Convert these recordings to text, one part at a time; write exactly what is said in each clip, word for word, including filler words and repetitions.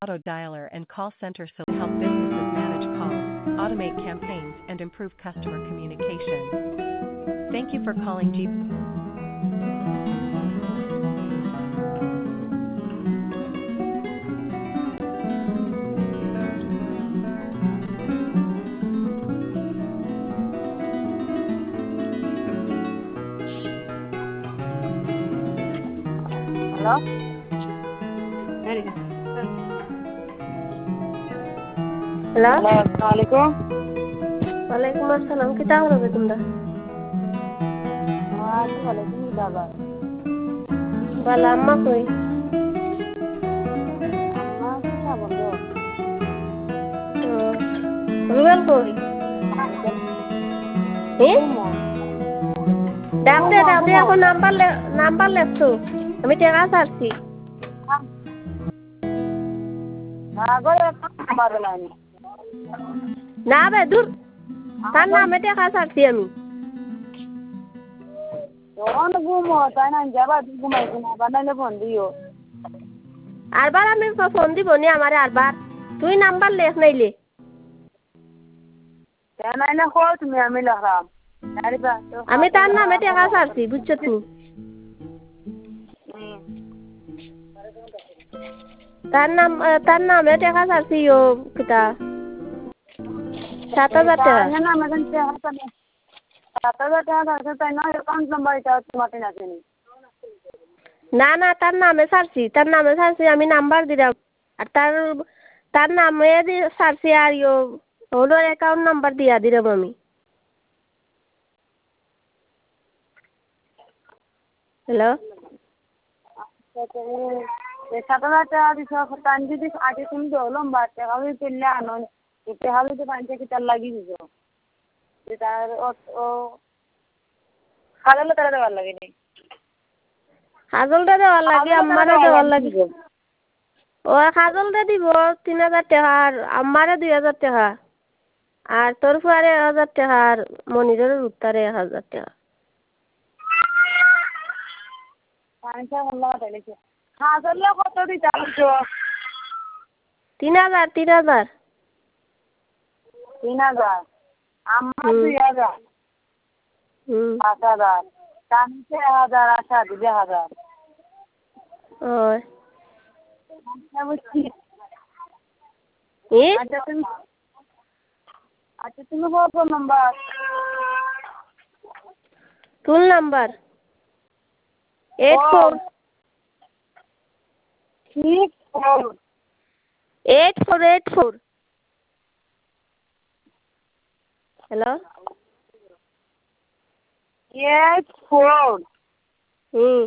auto dialer and call center so help businesses manage calls, automate campaigns, and improve customer communication. Thank you for calling G. Hello? Hello? Hello, Assalamualaikum. Waalaikumsalam. Kita halo betunda. Waalaikumsalam baba. Bala amma koi. Amma kita bondo. Oh. Rugal koi. Eh? Dakte dakte ako number le number lepto. Ami tera sarsi. Na gore number lani. Na be dur. Tan na mete ka sarsi ami. Orang gumo tana jaba gumai kuna banale bondiyo. Arbar ami ko phone di boni amare arbar. তুই number লেখ নাইলে tana ina ko তুমি আমি লাগাম আরিবা আমি তার নামে টাকা ছাড়ছি বুঝছো তুমি তার নাম তার নামে টাকা ছাড়ছি ও কিটা সাত হাজার টাকা না না মানে সাত হাজার টাকা আছে তাই না অ্যাকাউন্ট নাম্বার এটা তোমাতে না জানি না না তার নামে ছাড়ছি তার নামে ছাড়ছি আমি নাম্বার দিলাম আর তার তার নামে দি ছাড়ছি আর ইও হলো অ্যাকাউন্ট নাম্বার দিয়া দিলাম আমি হ্যালো সাত হাজার টাকা দিছ তান যদি আগে তুমি দলম বা টাকা হই পেলে আনো এটা হবে তো পাঁচ টাকা তার লাগি দিছ তার ও খালালে তারা দেওয়ার লাগে নি হাজলটা দেওয়ার লাগে আমারে দেওয়ার লাগে ও হাজলটা দিব তিন হাজার টাকা আর আমারে দুই হাজার টাকা আর তোর ফুয়ারে এক হাজার টাকা আর মনিরের উত্তরে এক হাজার টাকা পাঁচটা হল্লা তাইলে হাজলে কত দিতে আসছো তিন হাজার তিন হাজার তিন হাজার আমার দুই হাজার হুম পাঁচ হাজার টানছে এক হাজার আশা দিবে হাজার ওই আচ্ছা বুঝছি ই আচ্ছা তুমি আচ্ছা তুমি কত নাম্বার তুল number eight four six four eight four eight four hello eight four hmm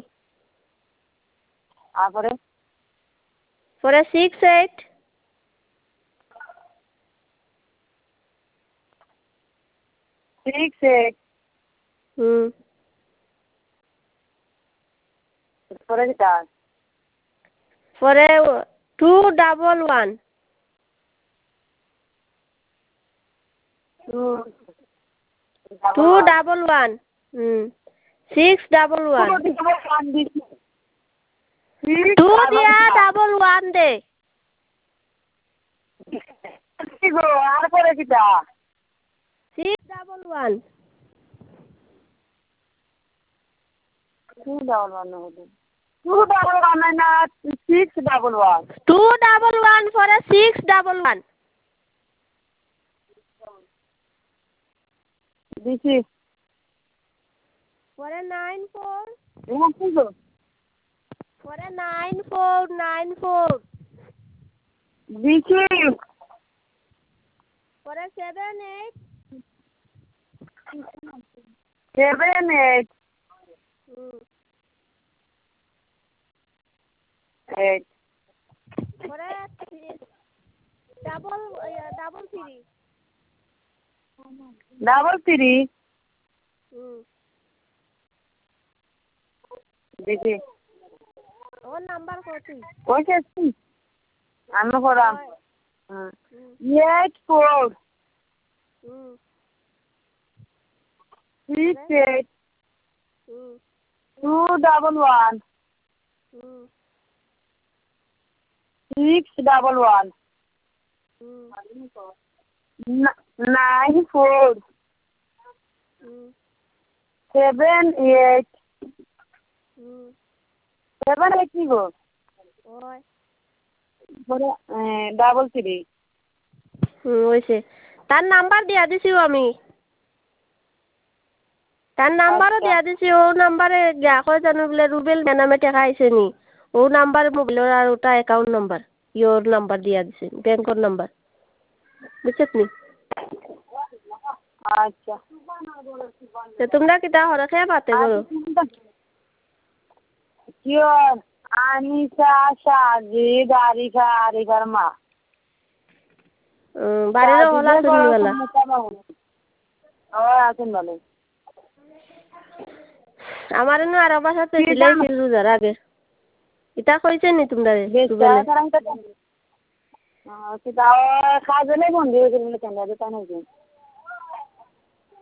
তারপরে পরে six eight six eight hmm পরে দিতা পরে two double one two two double one hmm six double one two দিয়া double one দে আর পরে দিতা six double one two double one two double one না six double one two double one পরে সিক্স ডাবল ওয়ান দিছি পরে nine four এমন কি গো পরে নাইন ফোর নাইন ফোর দিছি পরে seven eight seven eight hmm eight পরে double double three double three hmm দিছি ওর নাম্বার কত কইছে আমি করাম eight four hmm six eight hmm two double one hmm six double one nine four seven eight seven eight কি গো double three হয়েছে তার নাম্বার দিয়া দিছিও আমি তার নাম্বারও দিয়া দিছি ও নাম্বারে গা কয় জানো বলে রুবেল নামে টেকা আইছে নি ও নাম্বার মোবাইলের আর ওটা অ্যাকাউন্ট নাম্বার ইয়োর নাম্বার দিয়া দিছি ব্যাংকের নাম্বার বুঝছত নি আচ্ছা তো তোমরা কিতা হরে খেয়ে পাতে করো কিয়র আনিসা সাজিদ আরিফা আরিফার মা বাড়িরও হলা শুনিবেলা ও আছেন ভালো আমার এনে আরো বাসা তো দিলেই ছিল রোজার আগে ইটা কইছে নি তোমরা কাজলে বন্ধ হয়ে গেল কেন